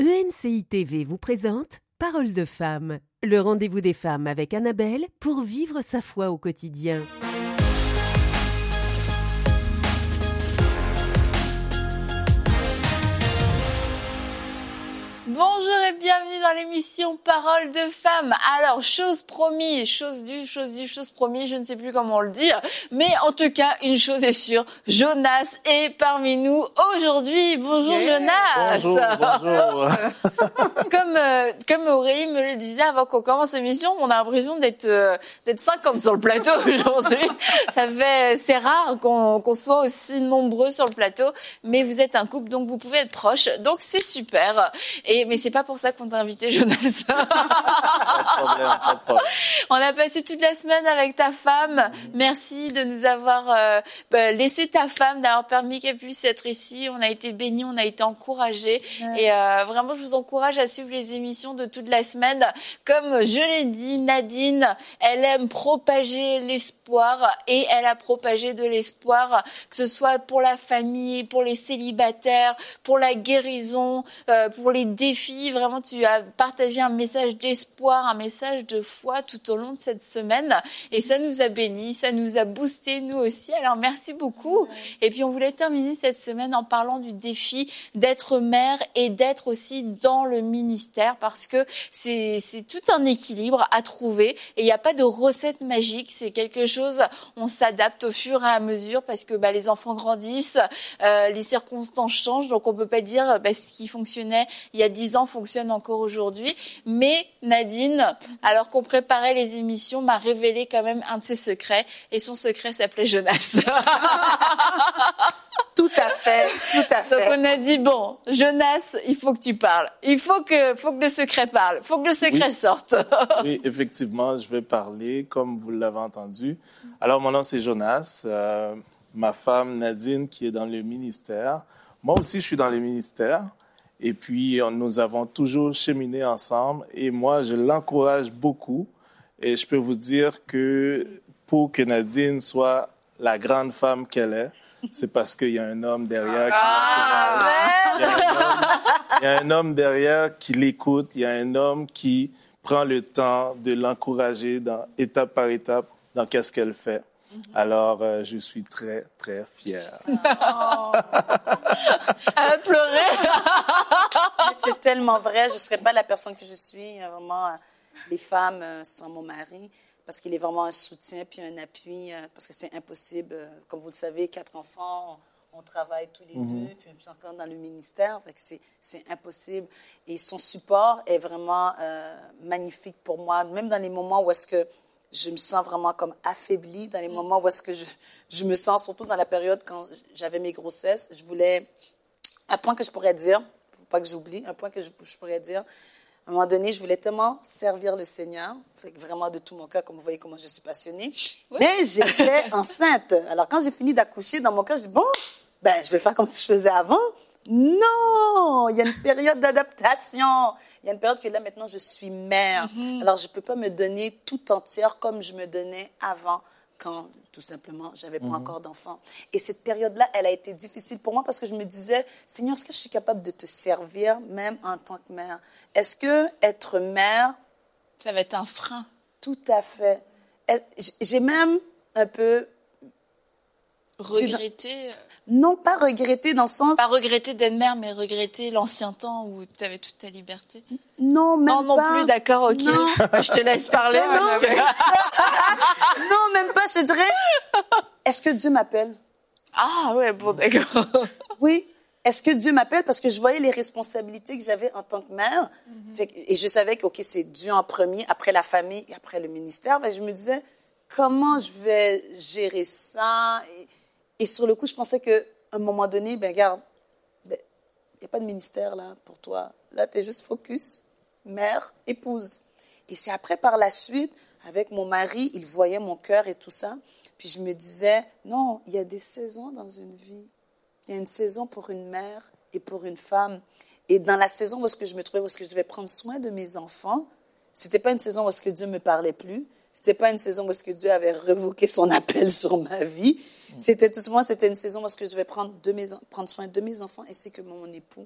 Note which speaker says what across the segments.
Speaker 1: EMCI TV vous présente Parole de femme, le rendez-vous des femmes avec Annabelle pour vivre sa foi au quotidien.
Speaker 2: Bonjour et bienvenue dans l'émission Parole de femme. Alors, chose promise, chose promise, je ne sais plus comment le dire. Mais en tout cas, une chose est sûre, Jonas est parmi nous aujourd'hui. Bonjour Jonas.
Speaker 3: Bonjour.
Speaker 2: Comme Aurélie me le disait avant qu'on commence l'émission, on a l'impression d'être 50 sur le plateau aujourd'hui. C'est rare qu'on soit aussi nombreux sur le plateau. Mais vous êtes un couple, donc vous pouvez être proches. Donc c'est super. Mais c'est pas pour ça qu'on t'a invité, Jonas.
Speaker 3: Pas de problème.
Speaker 2: On a passé toute la semaine avec ta femme. Merci de nous avoir laissé ta femme, d'avoir permis qu'elle puisse être ici. On a été bénis, on a été encouragés. Ouais. Et vraiment, je vous encourage à suivre les émissions de toute la semaine. Comme je l'ai dit, Nadine, elle aime propager l'espoir et elle a propagé de l'espoir, que ce soit pour la famille, pour les célibataires, pour la guérison, pour les défis. Vraiment, tu as partagé un message d'espoir, un message de foi tout au long de cette semaine. Et ça nous a bénis, ça nous a boosté nous aussi. Alors, merci beaucoup. Et puis, on voulait terminer cette semaine en parlant du défi d'être mère et d'être aussi dans le ministère, parce que c'est tout un équilibre à trouver. Et il n'y a pas de recette magique. C'est quelque chose, on s'adapte au fur et à mesure parce que les enfants grandissent, les circonstances changent. Donc, on peut pas dire ce qui fonctionnait il y a 10 ans fonctionne encore aujourd'hui. Mais Nadine, alors qu'on préparait les émissions, m'a révélé quand même un de ses secrets. Et son secret s'appelait Jonas.
Speaker 4: Tout à fait.
Speaker 2: Donc on a dit, bon, Jonas, il faut que tu parles. Il faut que le secret parle. Il faut que le secret sorte.
Speaker 3: Oui, effectivement, je vais parler, comme vous l'avez entendu. Alors, mon nom, c'est Jonas. Ma femme, Nadine, qui est dans le ministère. Moi aussi, je suis dans le ministère. Et puis, nous avons toujours cheminé ensemble. Et moi, je l'encourage beaucoup. Et je peux vous dire que pour que Nadine soit la grande femme qu'elle est, c'est parce qu'il y a un homme derrière qui l'encourage. Il y a un homme derrière qui l'écoute. Il y a un homme qui prend le temps de l'encourager étape par étape dans qu'est-ce qu'elle fait. Alors, je suis très, très fier.
Speaker 2: Elle a pleuré.
Speaker 4: C'est tellement vrai. Je ne serais pas la personne que je suis. Vraiment, les femmes sans mon mari, parce qu'il est vraiment un soutien puis un appui, parce que c'est impossible. Comme vous le savez, 4 enfants, on travaille tous les deux, puis encore dans le ministère. C'est impossible. Et son support est vraiment magnifique pour moi, même dans les moments où est-ce que je me sens vraiment comme affaiblie, dans les moments où est-ce que je me sens, surtout dans la période quand j'avais mes grossesses, je voulais, un point que je pourrais dire, faut pas que j'oublie, un point que je pourrais dire, à un moment donné, je voulais tellement servir le Seigneur, fait que vraiment de tout mon cœur, comme vous voyez comment je suis passionnée, mais j'étais enceinte. Alors quand j'ai fini d'accoucher, dans mon cœur, je dis, bon, je vais faire comme si je faisais avant. Non, il y a une période d'adaptation. Il y a une période que là, maintenant, je suis mère. Alors, je ne peux pas me donner tout entière comme je me donnais avant, quand, tout simplement, je n'avais pas encore d'enfant. Et cette période-là, elle a été difficile pour moi parce que je me disais, Seigneur, est-ce que je suis capable de te servir même en tant que mère? Est-ce que être mère...
Speaker 2: Ça va être un frein.
Speaker 4: Tout à fait. J'ai même un peu...
Speaker 2: Regretter...
Speaker 4: Non, pas regretter dans le sens...
Speaker 2: Pas regretter d'être mère, mais regretter l'ancien temps où tu avais toute ta liberté.
Speaker 4: Non, même pas.
Speaker 2: Non plus, d'accord, ok.
Speaker 4: Non.
Speaker 2: Je te laisse parler.
Speaker 4: Non, même pas, je te dirais... Est-ce que Dieu m'appelle?
Speaker 2: Ah ouais, bon, d'accord.
Speaker 4: Oui. Est-ce que Dieu m'appelle? Parce que je voyais les responsabilités que j'avais en tant que mère. Et je savais que, OK, c'est Dieu en premier, après la famille et après le ministère. Je me disais, comment je vais gérer ça? Et sur le coup, je pensais qu'à un moment donné, regarde, il n'y a pas de ministère là pour toi. Là, tu es juste focus, mère, épouse. Et c'est après, par la suite, avec mon mari, il voyait mon cœur et tout ça. Puis je me disais, non, il y a des saisons dans une vie. Il y a une saison pour une mère et pour une femme. Et dans la saison où est-ce que je me trouvais, où est-ce que je devais prendre soin de mes enfants, ce n'était pas une saison où est-ce que Dieu ne me parlait plus. Ce n'était pas une saison où est-ce que Dieu avait révoqué son appel sur ma vie. C'était une saison où est-ce que je devais prendre soin de mes enfants ainsi que mon époux.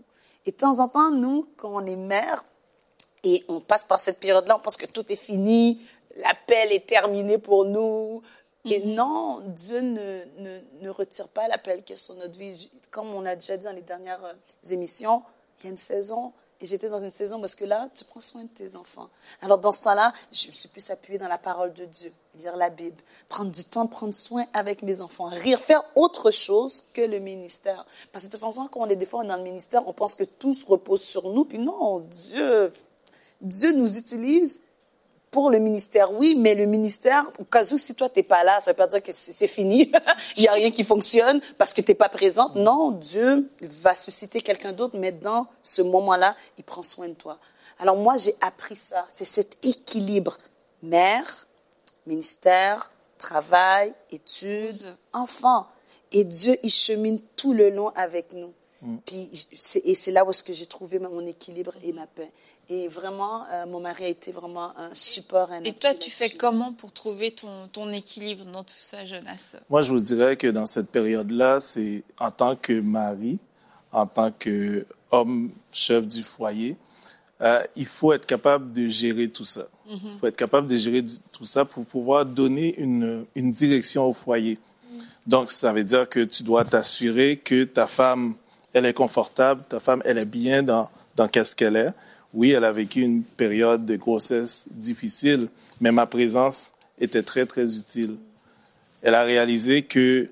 Speaker 4: Et de temps en temps, nous, quand on est mère, et on passe par cette période-là, on pense que tout est fini, l'appel est terminé pour nous. Et non, Dieu ne retire pas l'appel qui est sur notre vie. Comme on a déjà dit dans les dernières émissions, il y a une saison, et j'étais dans une saison parce que là, tu prends soin de tes enfants. Alors, dans ce temps-là, je me suis plus appuyée dans la parole de Dieu, lire la Bible, prendre du temps de prendre soin avec mes enfants, rire, faire autre chose que le ministère. Parce que de toute façon, quand on est des fois dans le ministère, on pense que tout se repose sur nous. Puis non, Dieu nous utilise pour le ministère, oui, mais le ministère, au cas où, si toi, tu n'es pas là, ça ne veut pas dire que c'est fini, il n'y a rien qui fonctionne parce que tu n'es pas présente. Non, Dieu va susciter quelqu'un d'autre, mais dans ce moment-là, il prend soin de toi. Alors moi, j'ai appris ça. C'est cet équilibre. Mère, ministère, travail, études, enfants. Et Dieu, il chemine tout le long avec nous. Puis c'est là où est-ce que j'ai trouvé mon équilibre et ma paix. Et vraiment, mon mari a été vraiment un support.
Speaker 2: Et toi, tu fais comment pour trouver ton équilibre dans tout ça, Jonas?
Speaker 3: Moi, je vous dirais que dans cette période-là, c'est en tant que mari, en tant qu'homme chef du foyer, il faut être capable de gérer tout ça. Il faut être capable de gérer tout ça pour pouvoir donner une direction au foyer. Donc, ça veut dire que tu dois t'assurer que ta femme, elle est confortable, ta femme, elle est bien dans qu'est-ce qu'elle est. Oui, elle a vécu une période de grossesse difficile, mais ma présence était très, très utile. Elle a réalisé qu'elle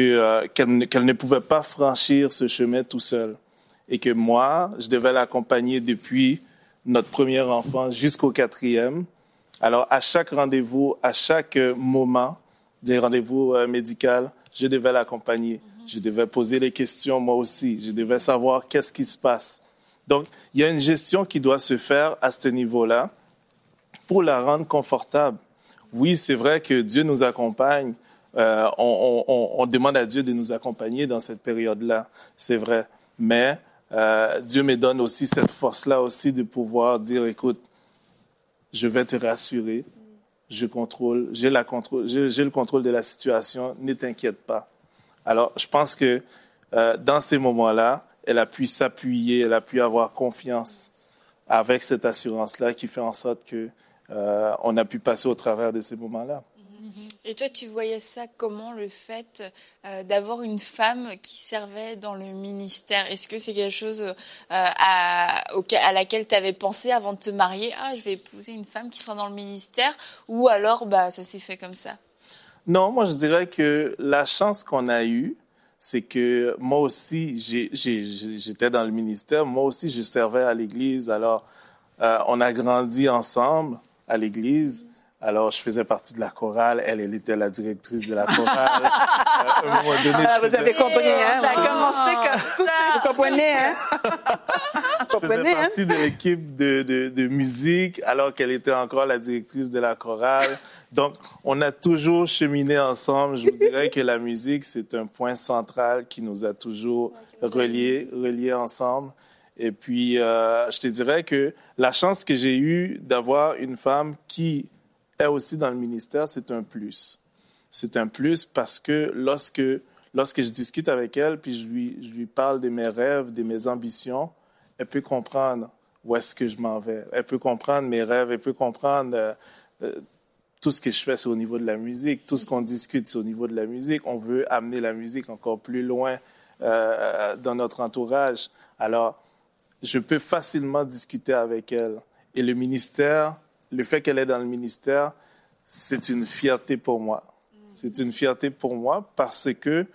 Speaker 3: ne pouvait pas franchir ce chemin tout seul et que moi, je devais l'accompagner depuis notre premier enfant jusqu'au 4e. Alors, à chaque rendez-vous, à chaque moment des rendez-vous médicaux, je devais l'accompagner. Je devais poser les questions moi aussi. Je devais savoir qu'est-ce qui se passe. Donc, il y a une gestion qui doit se faire à ce niveau-là pour la rendre confortable. Oui, c'est vrai que Dieu nous accompagne. On demande à Dieu de nous accompagner dans cette période-là. C'est vrai. Mais Dieu me donne aussi cette force-là aussi de pouvoir dire, écoute, je vais te rassurer. J'ai le contrôle de la situation. Ne t'inquiète pas. Alors, je pense que dans ces moments-là, elle a pu s'appuyer, elle a pu avoir confiance avec cette assurance-là qui fait en sorte que on a pu passer au travers de ces moments-là.
Speaker 2: Et toi, tu voyais ça comment, le fait d'avoir une femme qui servait dans le ministère? Est-ce que c'est quelque chose à laquelle tu avais pensé avant de te marier? Ah, je vais épouser une femme qui sera dans le ministère. Ou alors, ça s'est fait comme ça?
Speaker 3: Non, moi, je dirais que la chance qu'on a eue, c'est que moi aussi, j'étais dans le ministère. Moi aussi, je servais à l'Église. Alors, on a grandi ensemble à l'Église. Alors, je faisais partie de la chorale. Elle était la directrice de la chorale. À un moment donné,
Speaker 4: vous avez compris, hein?
Speaker 2: Ça a commencé comme ça.
Speaker 4: Vous comprenez, hein?
Speaker 3: Je faisais partie de l'équipe de musique, alors qu'elle était encore la directrice de la chorale. Donc, on a toujours cheminé ensemble. Je vous dirais que la musique, c'est un point central qui nous a toujours reliés ensemble. Et puis, je te dirais que la chance que j'ai eue d'avoir une femme qui est aussi dans le ministère, c'est un plus. C'est un plus parce que lorsque je discute avec elle, puis je lui parle de mes rêves, de mes ambitions, elle peut comprendre où est-ce que je m'en vais. Elle peut comprendre mes rêves, elle peut comprendre tout ce que je fais, c'est au niveau de la musique. Tout ce qu'on discute, c'est au niveau de la musique. On veut amener la musique encore plus loin dans notre entourage. Alors, je peux facilement discuter avec elle. Et le ministère, le fait qu'elle est dans le ministère, c'est une fierté pour moi. C'est une fierté pour moi parce que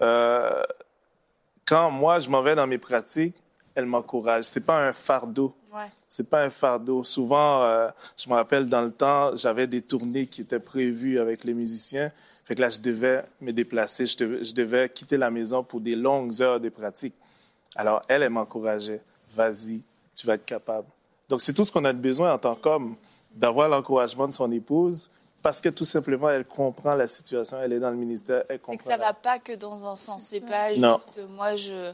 Speaker 3: quand moi, je m'en vais dans mes pratiques, elle m'encourage. C'est pas un fardeau.
Speaker 2: Ouais.
Speaker 3: C'est pas un fardeau. Souvent, je me rappelle dans le temps, j'avais des tournées qui étaient prévues avec les musiciens. Fait que là, je devais me déplacer. Je devais quitter la maison pour des longues heures de pratique. Alors, elle m'encourageait. Vas-y, tu vas être capable. Donc, c'est tout ce qu'on a besoin en tant qu'homme, d'avoir l'encouragement de son épouse, parce que tout simplement, elle comprend la situation, elle est dans le ministère, elle comprend.
Speaker 2: C'est que ça ne va pas que dans un sens. C'est pas
Speaker 3: non.
Speaker 2: juste moi,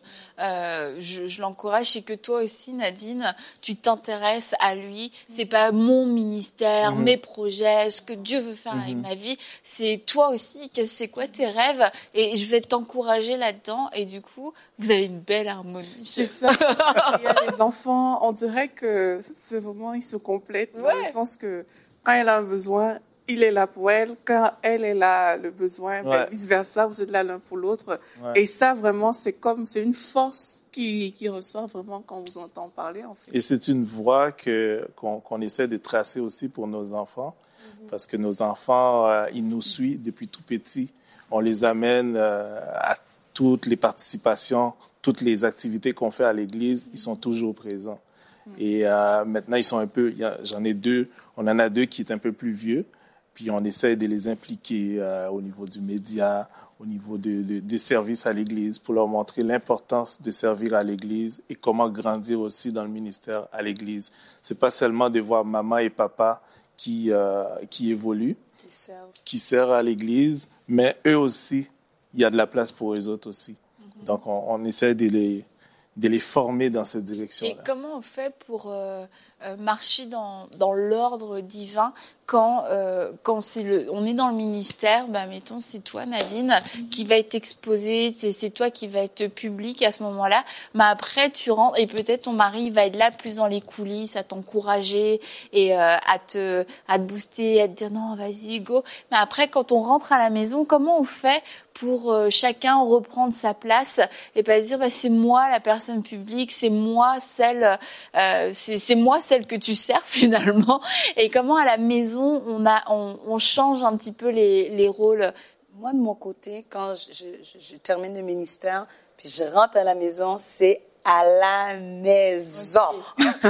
Speaker 2: je l'encourage. C'est que toi aussi, Nadine, tu t'intéresses à lui. C'est pas mon ministère, mes projets, ce que Dieu veut faire avec ma vie. C'est toi aussi. C'est quoi tes rêves? Et je vais t'encourager là-dedans. Et du coup, vous avez une belle harmonie.
Speaker 5: C'est ça. Il y a les enfants, on dirait que c'est vraiment, ils se complètent dans le sens que quand elle a un besoin, il est là pour elle. Quand elle a le besoin, vice-versa, vous êtes là l'un pour l'autre. Ouais. Et ça, vraiment, c'est une force qui ressort vraiment quand on vous entend parler, en fait.
Speaker 3: Et c'est une voie qu'on essaie de tracer aussi pour nos enfants. Parce que nos enfants, ils nous suivent depuis tout petits. On les amène à toutes les participations, toutes les activités qu'on fait à l'église. Ils sont toujours présents. Et maintenant, ils sont j'en ai deux. On en a deux qui est un peu plus vieux. Puis on essaie de les impliquer au niveau du média, au niveau des services à l'Église, pour leur montrer l'importance de servir à l'Église et comment grandir aussi dans le ministère à l'Église. C'est pas seulement de voir maman et papa qui évoluent, qui servent à l'Église, mais eux aussi, il y a de la place pour eux autres aussi. Donc on essaie de les former dans cette direction-là.
Speaker 2: Et comment on fait pour marcher dans l'ordre divin quand on est dans le ministère, mettons, c'est toi, Nadine, qui va être exposée, c'est toi qui va être public à ce moment-là, mais après, tu rentres, et peut-être ton mari va être là plus dans les coulisses, à t'encourager, et à te booster, à te dire non, vas-y, go. Mais après, quand on rentre à la maison, comment on fait pour chacun reprendre sa place et pas se dire, c'est moi la personne publique, c'est moi celle que tu sers finalement, et comment à la maison on change un petit peu les rôles.
Speaker 4: Moi, de mon côté, quand je termine le ministère, puis je rentre à la maison, c'est à la maison. Okay.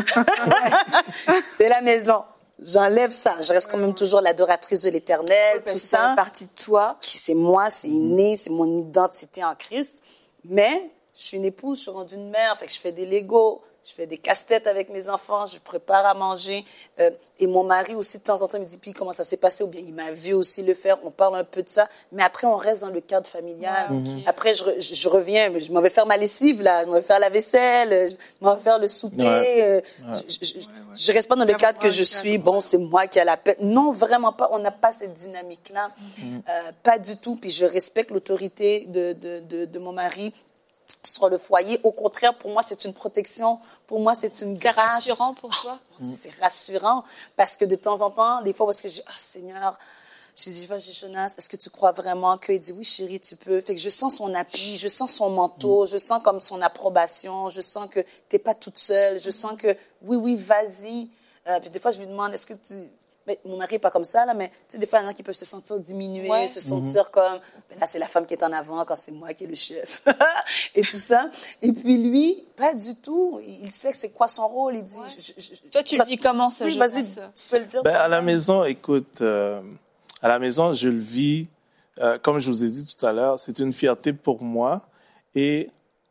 Speaker 4: C'est la maison. J'enlève ça. Je reste quand même toujours l'adoratrice de l'Éternel, tout ça.
Speaker 2: Ça fait partie de toi.
Speaker 4: C'est moi, c'est inné, c'est mon identité en Christ. Mais je suis une épouse, je suis rendue une mère, fait que je fais des Legos. Je fais des casse-têtes avec mes enfants, je prépare à manger. Et mon mari aussi, de temps en temps, me dit, puis comment ça s'est passé? Ou bien il m'a vu aussi le faire, on parle un peu de ça. Mais après, on reste dans le cadre familial. Ouais, okay. Après, je reviens, je m'en vais faire ma lessive, là. Je m'en vais faire la vaisselle, je m'en vais faire le souper. Ouais. Je reste pas dans le cadre que je suis. Bon, c'est moi qui ai la peine. Non, vraiment pas. On n'a pas cette dynamique-là. Pas du tout. Puis je respecte l'autorité de mon mari sur le foyer. Au contraire, pour moi, c'est une protection. Pour moi, c'est une grâce.
Speaker 2: C'est rassurant pour toi?
Speaker 4: C'est rassurant parce que de temps en temps, des fois, parce que je dis, Seigneur, je dis, Jonas, est-ce que tu crois vraiment qu'il dit, oui, chérie, tu peux. Fait que je sens son appui, je sens son manteau, je sens comme son approbation, je sens que tu n'es pas toute seule, je sens que, oui, vas-y. Puis des fois, je lui demande, est-ce que tu... Mais mon mari n'est pas comme ça, là, mais tu sais, des fois, il y en a qui peuvent se sentir diminués, se sentir comme, là, c'est la femme qui est en avant quand c'est moi qui est le chef, et tout ça. Et puis lui, pas du tout. Il sait que c'est quoi son rôle. Il dit...
Speaker 2: Toi, tu le vis comment, ça?
Speaker 4: Oui, vas-y, tu peux le dire.
Speaker 3: À la maison, écoute, à la maison, je le vis, comme je vous ai dit tout à l'heure, c'est une fierté pour moi. Et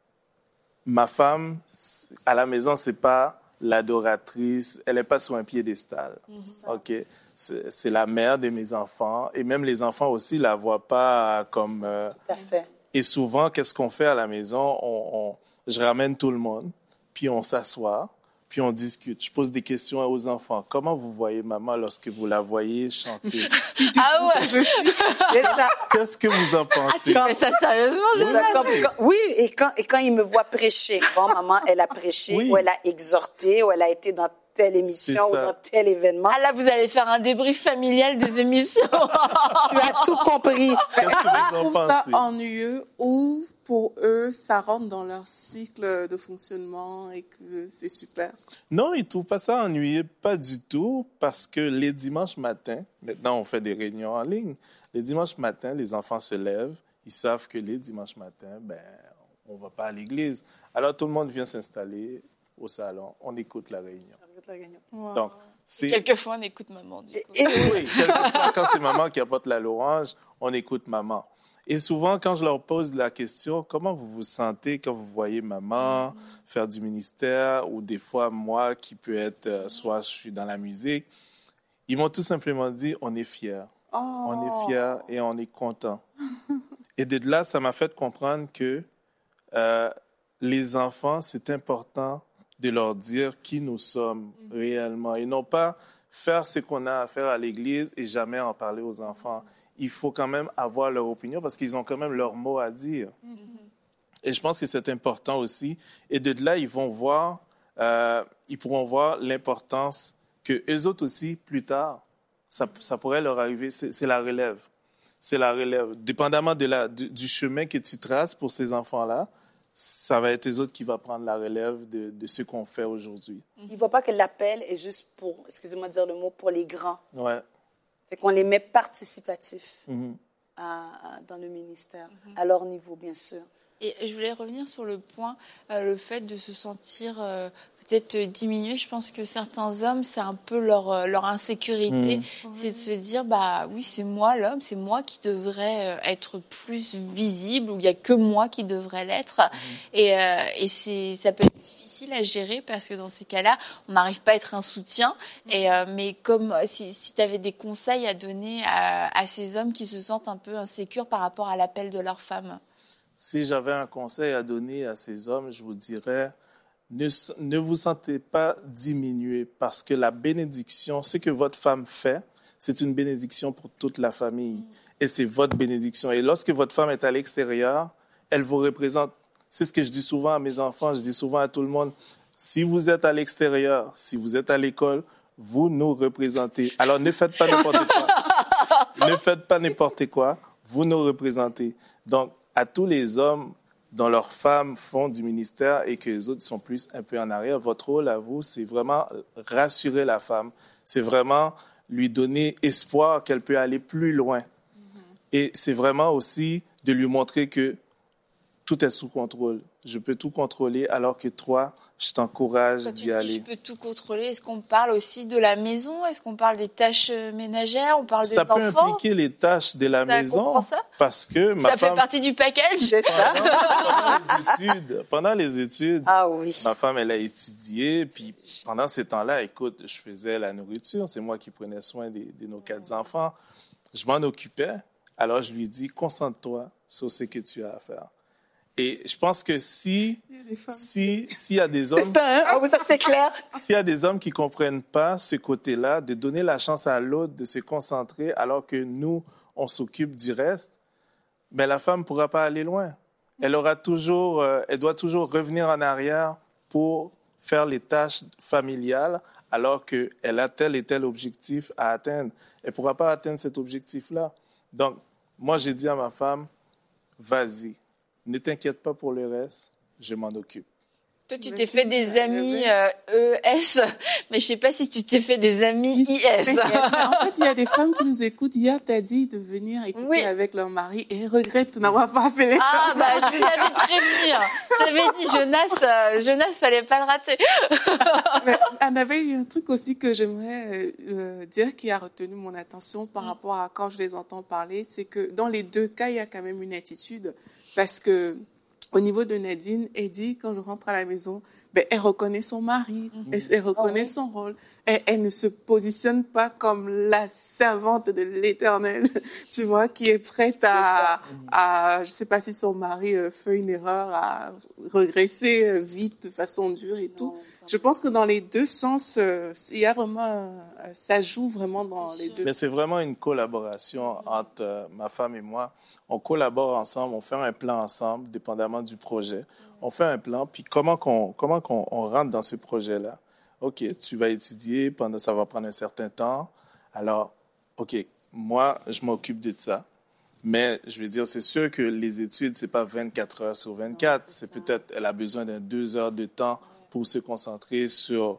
Speaker 3: ma femme, à la maison, c'est pas l'adoratrice, elle n'est pas sur un piédestal. OK? C'est la mère de mes enfants. Et même les enfants aussi la voient pas comme...
Speaker 4: Tout à fait.
Speaker 3: Et souvent, qu'est-ce qu'on fait à la maison? Je ramène tout le monde, puis on s'assoit, puis on discute. Je pose des questions aux enfants. Comment vous voyez maman lorsque vous la voyez chanter?
Speaker 2: Ah ouais!
Speaker 3: Qu'est-ce que vous en pensez?
Speaker 2: Tu fais ça sérieusement?
Speaker 4: Oui, et quand ils me voient prêcher, bon, maman, elle a prêché, ou elle a exhorté, ou elle a été dans telle émission ou dans tel événement.
Speaker 2: Ah là, vous allez faire un débrief familial des émissions.
Speaker 4: Tu as tout compris.
Speaker 3: Qu'est-ce que vous en pensez?
Speaker 5: Ça ennuyeux ou pour eux, ça rentre dans leur cycle de fonctionnement et que c'est super?
Speaker 3: Non, ils ne trouvent pas ça ennuyeux, pas du tout, parce que les dimanches matins, maintenant on fait des réunions en ligne, les dimanches matins, les enfants se lèvent, ils savent que les dimanches matins, on ne va pas à l'église. Alors tout le monde vient s'installer au salon, on écoute la réunion.
Speaker 5: Wow.
Speaker 3: Donc,
Speaker 2: quelquefois, on écoute maman. Du coup.
Speaker 3: Oui, quelquefois, quand c'est maman qui apporte la louange, on écoute maman. Et souvent, quand je leur pose la question, comment vous vous sentez quand vous voyez maman faire du ministère, ou des fois, moi, qui peut être, soit je suis dans la musique, Ils m'ont tout simplement dit, on est fiers.
Speaker 5: Oh.
Speaker 3: On est fiers et on est contents. Et de là, ça m'a fait comprendre que les enfants, c'est important de leur dire qui nous sommes réellement et non pas faire ce qu'on a à faire à l'église et jamais en parler aux enfants. Il faut quand même avoir leur opinion parce qu'ils ont quand même leur mot à dire. Et je pense que c'est important aussi. Et de là, ils pourront voir l'importance que eux autres aussi, plus tard, ça pourrait leur arriver. C'est la relève. C'est la relève. Dépendamment du chemin que tu traces pour ces enfants-là, ça va être eux autres qui vont prendre la relève de ce qu'on fait aujourd'hui.
Speaker 4: Ils ne voient pas que l'appel est juste pour, excusez-moi de dire le mot, pour les grands.
Speaker 3: Ouais.
Speaker 4: Fait qu'on les met participatifs dans le ministère, à leur niveau, bien sûr.
Speaker 2: Et je voulais revenir sur le point, le fait de se sentir peut-être diminué. Je pense que certains hommes, c'est un peu leur insécurité. C'est de se dire, bah oui, c'est moi l'homme, c'est moi qui devrais être plus visible, ou il n'y a que moi qui devrais l'être. Et ça peut être difficile à gérer parce que dans ces cas-là, on n'arrive pas à être un soutien. Mais comme si tu avais des conseils à donner à ces hommes qui se sentent un peu insécures par rapport à l'appel de leur femme.
Speaker 3: Si j'avais un conseil à donner à ces hommes, je vous dirais, ne vous sentez pas diminué parce que la bénédiction, ce que votre femme fait, c'est une bénédiction pour toute la famille. Et c'est votre bénédiction. Et lorsque votre femme est à l'extérieur, elle vous représente. C'est ce que je dis souvent à mes enfants, je dis souvent à tout le monde, si vous êtes à l'extérieur, si vous êtes à l'école, vous nous représentez. Alors ne faites pas n'importe quoi. Ne faites pas n'importe quoi, vous nous représentez. Donc, à tous les hommes dont leurs femmes font du ministère et que les autres sont plus un peu en arrière, votre rôle à vous, c'est vraiment rassurer la femme. C'est vraiment lui donner espoir qu'elle peut aller plus loin. Et c'est vraiment aussi de lui montrer que tout est sous contrôle. Je peux tout contrôler alors que toi, je t'encourage d'y aller.
Speaker 2: Je peux tout contrôler. Est-ce qu'on parle aussi de la maison? Est-ce qu'on parle des tâches ménagères? On parle des enfants?
Speaker 3: Ça peut impliquer les tâches de la maison parce que ma femme...
Speaker 2: Ça fait partie du package?
Speaker 4: C'est ça.
Speaker 3: Pendant les études,
Speaker 4: ah oui.
Speaker 3: Ma femme, elle a étudié. Puis pendant ces temps-là, écoute, je faisais la nourriture. C'est moi qui prenais soin de nos 4 enfants. Je m'en occupais. Alors, je lui dis, concentre-toi sur ce que tu as à faire. Et je pense que s'il y a des hommes...
Speaker 4: C'est ça, hein? Oh, ça, c'est clair.
Speaker 3: S'il y a des hommes qui ne comprennent pas ce côté-là, de donner la chance à l'autre de se concentrer alors que nous, on s'occupe du reste, mais la femme ne pourra pas aller loin. Elle doit toujours revenir en arrière pour faire les tâches familiales alors qu'elle a tel et tel objectif à atteindre. Elle ne pourra pas atteindre cet objectif-là. Donc, moi, j'ai dit à ma femme, vas-y. Ne t'inquiète pas pour le reste, je m'en occupe.
Speaker 2: Toi, tu t'es fait des amis ES, mais je ne sais pas si tu t'es fait des amis IS.
Speaker 5: En fait, il y a des femmes qui nous écoutent. Hier, tu as dit de venir écouter avec leur mari et regrettent de n'avoir pas fait.
Speaker 2: Ah, bah, je vous avais prévenu. J'avais dit, Jonas, fallait pas le rater.
Speaker 5: Mais Annabelle, il y a un truc aussi que j'aimerais dire qui a retenu mon attention par rapport à quand je les entends parler, c'est que dans les deux cas, il y a quand même une attitude. Parce que, au niveau de Nadine, elle dit, quand je rentre à la maison, elle reconnaît son mari, elle reconnaît son rôle. Elle ne se positionne pas comme la servante de l'Éternel, tu vois, qui est prête à, je sais pas si son mari fait une erreur, à regresser vite, de façon dure et tout. Je pense que dans les deux sens, il y a vraiment, ça joue vraiment dans les deux sens.
Speaker 3: Mais c'est vraiment une collaboration entre ma femme et moi. On collabore ensemble, on fait un plan ensemble, dépendamment du projet. On fait un plan, puis comment qu'on rentre dans ce projet-là? OK, tu vas étudier, ça va prendre un certain temps. Alors, OK, moi, je m'occupe de ça. Mais je veux dire, c'est sûr que les études, c'est pas 24 heures sur 24. C'est peut-être, elle a besoin de 2 heures de temps pour se concentrer sur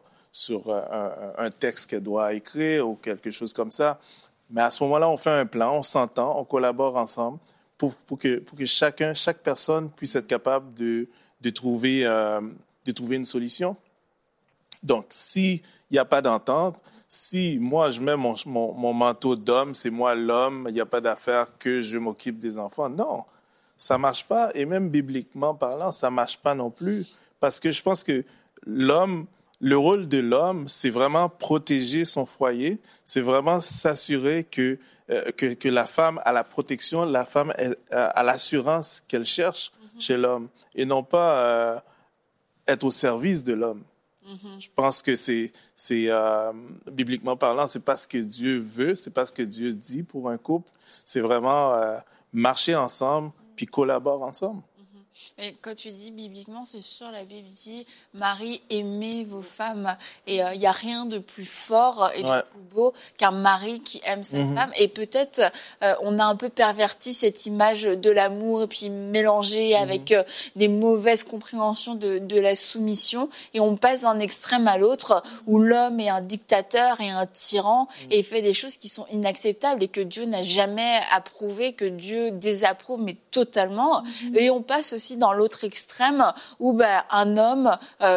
Speaker 3: un texte qu'elle doit écrire ou quelque chose comme ça. Mais à ce moment-là, on fait un plan, on s'entend, on collabore ensemble pour que chaque personne puisse être capable de trouver une solution. Donc, s'il n'y a pas d'entente, si moi, je mets mon manteau d'homme, c'est moi l'homme, il n'y a pas d'affaire que je m'occupe des enfants. Non, ça ne marche pas. Et même bibliquement parlant, ça ne marche pas non plus. Parce que je pense que l'homme le rôle de l'homme, c'est vraiment protéger son foyer, c'est vraiment s'assurer que la femme a la protection, la femme a l'assurance qu'elle cherche chez l'homme, et non pas être au service de l'homme. Je pense que c'est bibliquement parlant, c'est pas ce que Dieu veut, c'est pas ce que Dieu dit pour un couple. C'est vraiment marcher ensemble puis collaborer ensemble.
Speaker 2: Et quand tu dis bibliquement, c'est sûr, la Bible dit Marie, aimez vos femmes. Et il n'y a rien de plus fort et de plus beau qu'un mari qui aime sa femme. Et peut-être on a un peu perverti cette image de l'amour et puis mélangé avec des mauvaises compréhensions de la soumission. Et on passe d'un extrême à l'autre où l'homme est un dictateur et un tyran et fait des choses qui sont inacceptables et que Dieu n'a jamais approuvé, que Dieu désapprouve, mais totalement. Et on passe aussi dans l'autre extrême où un homme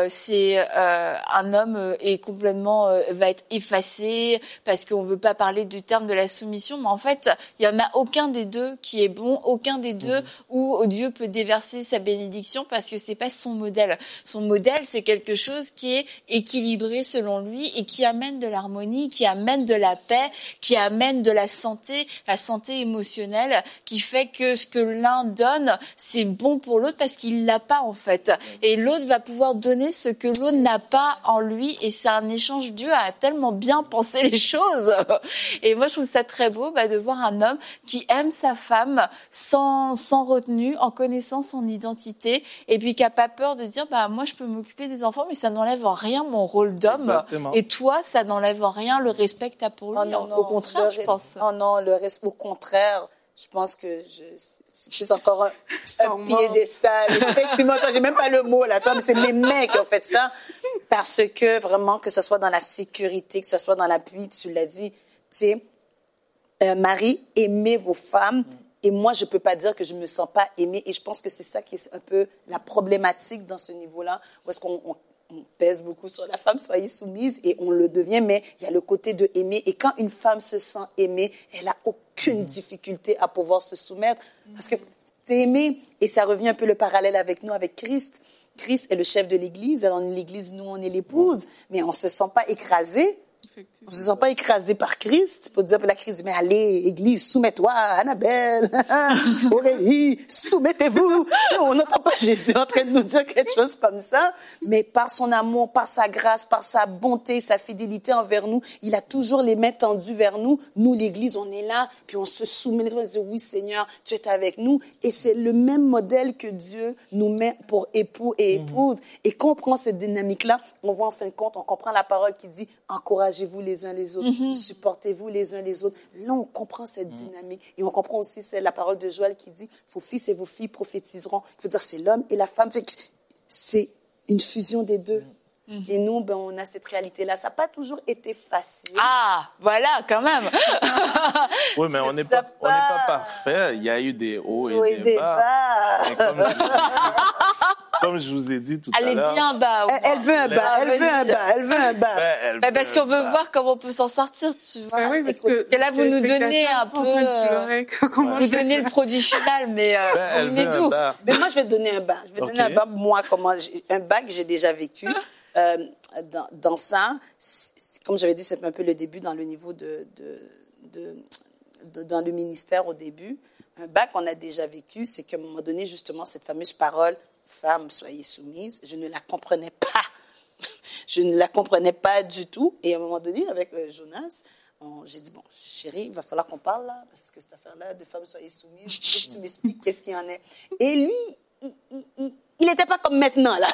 Speaker 2: est complètement va être effacé parce qu'on veut pas parler du terme de la soumission, mais en fait il y en a aucun des deux qui est bon, aucun des deux où Dieu peut déverser sa bénédiction parce que c'est pas son modèle. Son modèle, c'est quelque chose qui est équilibré selon lui et qui amène de l'harmonie, qui amène de la paix, qui amène de la santé émotionnelle, qui fait que ce que l'un donne, c'est bon pour l'autre parce qu'il l'a pas en fait. Et l'autre va pouvoir donner ce que l'autre n'a pas en lui et c'est un échange. Dieu a tellement bien pensé les choses. Et moi je trouve ça très beau de voir un homme qui aime sa femme sans retenue, en connaissant son identité et puis qui a pas peur de dire moi je peux m'occuper des enfants mais ça n'enlève en rien mon rôle d'homme. Exactement. Et toi ça n'enlève en rien le respect que tu as pour lui. Au contraire, je pense.
Speaker 4: Oh non, le respect au contraire. Je pense que c'est plus encore un piédestal. Effectivement, toi, j'ai même pas le mot là, toi, mais c'est mes mecs qui ont fait ça parce que vraiment que ce soit dans la sécurité, que ce soit dans l'appui, tu l'as dit, tu sais, Marie, aimez vos femmes. Et moi, je peux pas dire que je me sens pas aimée. Et je pense que c'est ça qui est un peu la problématique dans ce niveau-là, où est-ce qu'on pèse beaucoup sur la femme, soyez soumise, et on le devient, mais il y a le côté de aimer. Et quand une femme se sent aimée, elle a aucune difficulté à pouvoir se soumettre. Parce que t'es aimée, et ça revient un peu le parallèle avec nous, avec Christ. Christ est le chef de l'Église, alors l'Église, nous, on est l'épouse, mais on se sent pas écrasé. On ne se sent pas écrasé par Christ pour dire pour la crise, mais allez, Église, soumets-toi, Annabelle, Aurélie, soumettez-vous. On n'entend pas Jésus en train de nous dire quelque chose comme ça, mais par son amour, par sa grâce, par sa bonté, sa fidélité envers nous, il a toujours les mains tendues vers nous. Nous, l'Église, on est là, puis on se soumet, on se dit, oui, Seigneur, tu es avec nous. Et c'est le même modèle que Dieu nous met pour époux et épouse. Et quand on prend cette dynamique-là, on voit en fin de compte, on comprend la parole qui dit, encouragez-vous les uns les autres, supportez-vous les uns les autres. Là, on comprend cette dynamique. Et on comprend aussi, c'est la parole de Joël qui dit, vos fils et vos filles prophétiseront. Il faut dire, c'est l'homme et la femme. C'est une fusion des deux. Et nous, on a cette réalité-là. Ça n'a pas toujours été facile.
Speaker 2: Ah, voilà, quand même.
Speaker 3: Oui, mais on n'est pas parfait. Il y a eu des hauts et des bas. Et comme je vous ai dit tout à l'heure.
Speaker 2: Elle dit un bas.
Speaker 4: Elle veut un bas. Elle veut un bas.
Speaker 2: Parce qu'on veut voir comment on peut s'en sortir, tu vois.
Speaker 5: Oui, parce que
Speaker 2: là, vous nous donnez un peu. Vous donnez le produit final, mais
Speaker 3: elle veut un bas.
Speaker 4: Mais moi, je vais te donner un bas. Je vais te donner un bas. Moi, un bas que j'ai déjà vécu. Dans ça, comme j'avais dit, c'est un peu le début dans le niveau dans le ministère au début. Un bas qu'on a déjà vécu, c'est qu'à un moment donné, justement, cette fameuse parole « Femme, soyez soumise », je ne la comprenais pas. Je ne la comprenais pas du tout. Et à un moment donné, avec Jonas, j'ai dit, bon, chérie, il va falloir qu'on parle là, parce que cette affaire-là de « Femme, soyez soumise », il faut que tu m'expliques qu'est-ce qu'il y en est. Et lui, il n'était pas comme maintenant, là.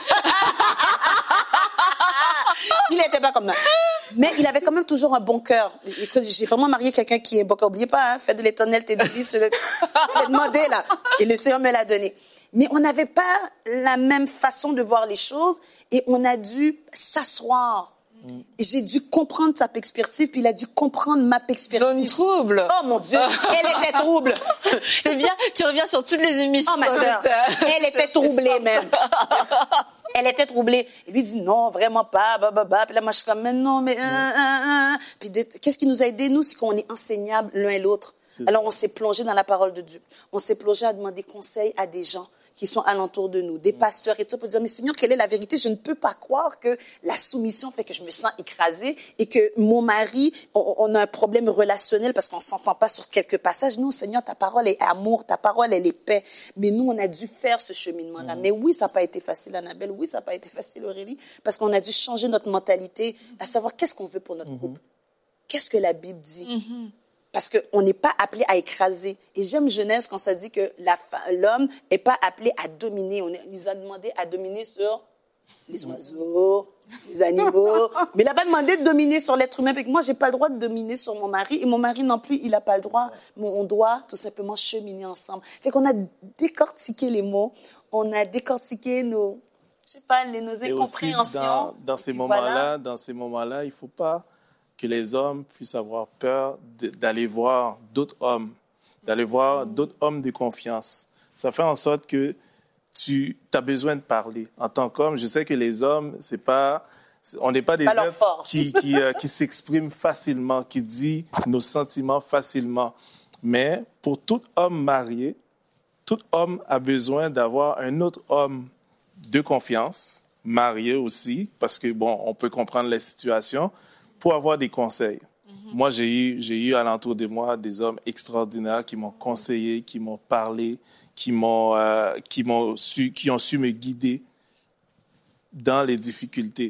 Speaker 4: Il n'était pas comme ça. Mais il avait quand même toujours un bon cœur. J'ai vraiment marié quelqu'un qui est bon cœur. N'oubliez pas, fais de l'Éternel tes délices. Je l'ai demandé, là. Et le Seigneur me l'a donné. Mais on n'avait pas la même façon de voir les choses. Et on a dû s'asseoir. J'ai dû comprendre sa perspective, puis il a dû comprendre ma perspective.
Speaker 2: Zone trouble.
Speaker 4: Oh mon Dieu, elle était trouble.
Speaker 2: C'est bien, tu reviens sur toutes les émissions.
Speaker 4: Oh ma sœur, elle était troublée même. Elle était troublée. Et lui dit non, vraiment pas, Puis là, moi, je suis comme, mais non, mais Puis qu'est-ce qui nous a aidés, nous, c'est qu'on est enseignables l'un et l'autre. Alors, on s'est plongé dans la parole de Dieu. On s'est plongé à demander conseil à des gens qui sont alentour de nous, des pasteurs et tout, pour dire, mais Seigneur, quelle est la vérité? Je ne peux pas croire que la soumission fait que je me sens écrasée et que mon mari, on a un problème relationnel parce qu'on s'entend pas sur quelques passages. Non, Seigneur, ta parole est amour, ta parole, elle est paix. Mais nous, on a dû faire ce cheminement-là. Mais oui, ça n'a pas été facile, Annabelle. Oui, ça n'a pas été facile, Aurélie, parce qu'on a dû changer notre mentalité, à savoir qu'est-ce qu'on veut pour notre couple. Qu'est-ce que la Bible dit? Parce qu'on n'est pas appelé à écraser. Et j'aime Genèse quand ça dit que l'homme n'est pas appelé à dominer. On nous a demandé à dominer sur les oiseaux, les animaux. Mais il n'a pas demandé de dominer sur l'être humain. Moi, je n'ai pas le droit de dominer sur mon mari. Et mon mari non plus, il n'a pas le droit. Mais on doit tout simplement cheminer ensemble. Fait qu'on a décortiqué les mots. On a décortiqué nos incompréhensions.
Speaker 3: Dans ces moments-là, il ne faut pas que les hommes puissent avoir peur d'aller voir d'autres hommes, d'aller voir d'autres hommes de confiance. Ça fait en sorte que tu as besoin de parler. En tant qu'homme, je sais que les hommes, on n'est pas des êtres qui s'expriment facilement, qui disent nos sentiments facilement. Mais pour tout homme marié, tout homme a besoin d'avoir un autre homme de confiance, marié aussi, parce que, on peut comprendre les situations, pour avoir des conseils. Moi, j'ai eu alentour de moi des hommes extraordinaires qui m'ont conseillé, qui m'ont parlé, qui ont su me guider dans les difficultés.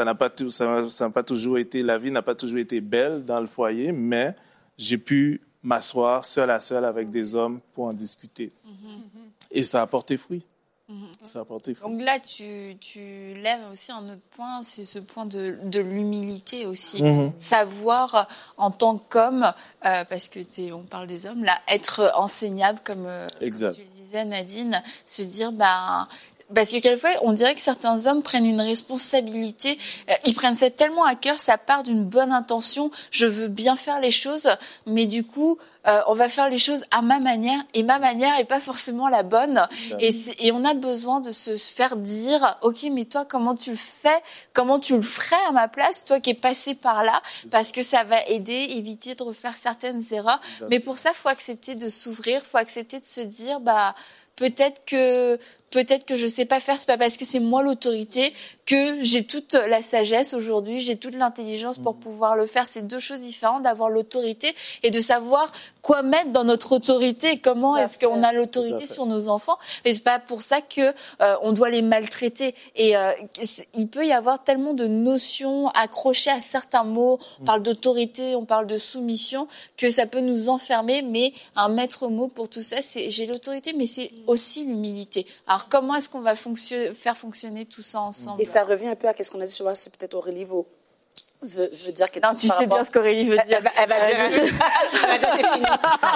Speaker 3: La vie n'a pas toujours été belle dans le foyer, mais j'ai pu m'asseoir seul à seul avec des hommes pour en discuter. Et ça a porté fruit. Ça a porté fruit.
Speaker 2: Donc là, tu lèves aussi un autre point, c'est ce point de l'humilité aussi. Savoir, en tant qu'homme, parce que on parle des hommes, là, être enseignable, comme tu le disais, Nadine, se dire, parce que quelquefois, on dirait que certains hommes prennent une responsabilité, ils prennent ça tellement à cœur, ça part d'une bonne intention, je veux bien faire les choses, mais du coup, on va faire les choses à ma manière, et ma manière est pas forcément la bonne. Et on a besoin de se faire dire, ok, mais toi, comment tu le fais, comment tu le ferais à ma place, toi qui es passé par là, parce que ça va aider, éviter de refaire certaines erreurs. Mais pour ça, faut accepter de s'ouvrir, faut accepter de se dire, peut-être que je sais pas faire, c'est pas parce que c'est moi l'autorité que j'ai toute la sagesse aujourd'hui, j'ai toute l'intelligence pour pouvoir le faire. C'est deux choses différentes, d'avoir l'autorité et de savoir quoi mettre dans notre autorité et comment est-ce qu'on a l'autorité sur nos enfants. Et c'est pas pour ça que on doit les maltraiter. Et il peut y avoir tellement de notions accrochées à certains mots. On parle d'autorité, on parle de soumission, que ça peut nous enfermer. Mais un maître mot pour tout ça, c'est j'ai l'autorité, mais c'est aussi l'humilité. Alors comment est-ce qu'on va faire fonctionner tout ça ensemble?
Speaker 4: Et ça revient un peu à ce qu'on a dit. Je vois, c'est peut-être Aurélie veut dire quelque chose.
Speaker 2: Non, tu sais bien ce qu'Aurélie veut dire.
Speaker 4: Elle va dire c'est fini.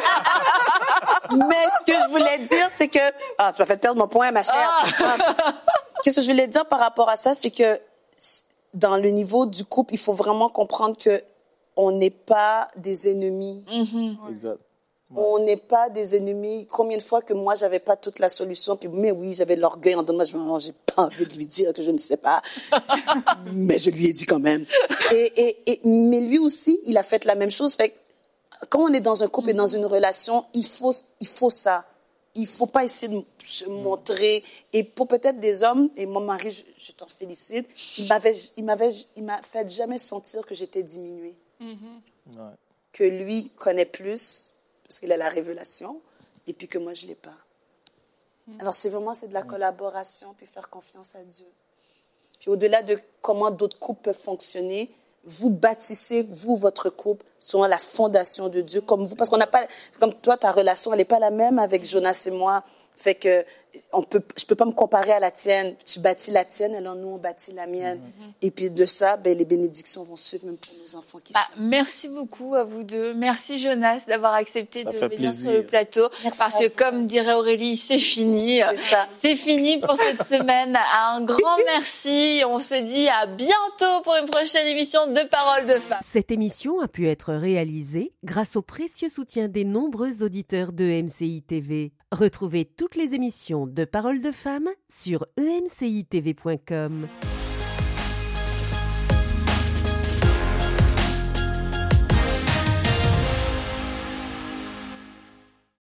Speaker 4: Mais ce que je voulais dire, c'est que... Ah, tu m'as fait perdre mon point, ma chère. Qu'est-ce que je voulais dire par rapport à ça, c'est que dans le niveau du couple, il faut vraiment comprendre que on n'est pas des ennemis.
Speaker 3: Exact.
Speaker 4: On n'est pas des ennemis. Combien de fois que moi, j'avais pas toute la solution, puis mais oui, j'avais de l'orgueil en dedans de moi, j'ai pas envie de lui dire que je ne sais pas, mais je lui ai dit quand même. Mais lui aussi, il a fait la même chose. Fait que, quand on est dans un couple et dans une relation, il faut ça. Il faut pas essayer de se montrer. Et pour peut-être des hommes, et mon mari, je t'en félicite, il m'a fait jamais sentir que j'étais diminuée. Que lui connaît plus, parce qu'il a la révélation, et puis que moi, je ne l'ai pas. Alors, c'est de la collaboration, puis faire confiance à Dieu. Puis au-delà de comment d'autres couples peuvent fonctionner, vous bâtissez, votre couple, selon la fondation de Dieu, comme vous. Parce qu'on n'a pas... Comme toi, ta relation, elle n'est pas la même avec Jonas et moi. Fait que je peux pas me comparer à la tienne. Tu bâtis la tienne, alors nous, on bâtit la mienne. Et puis de ça, les bénédictions vont suivre même pour nos enfants qui sont...
Speaker 2: Merci beaucoup à vous deux. Merci Jonas d'avoir accepté de venir sur le plateau.
Speaker 4: Merci
Speaker 2: parce que comme dirait Aurélie, c'est fini.
Speaker 4: C'est ça.
Speaker 2: C'est fini pour cette semaine. Un grand merci. On se dit à bientôt pour une prochaine émission de Paroles de Femmes.
Speaker 1: Cette émission a pu être réalisée grâce au précieux soutien des nombreux auditeurs de MCI TV. Retrouvez toutes les émissions de Paroles de Femmes sur emcitv.com.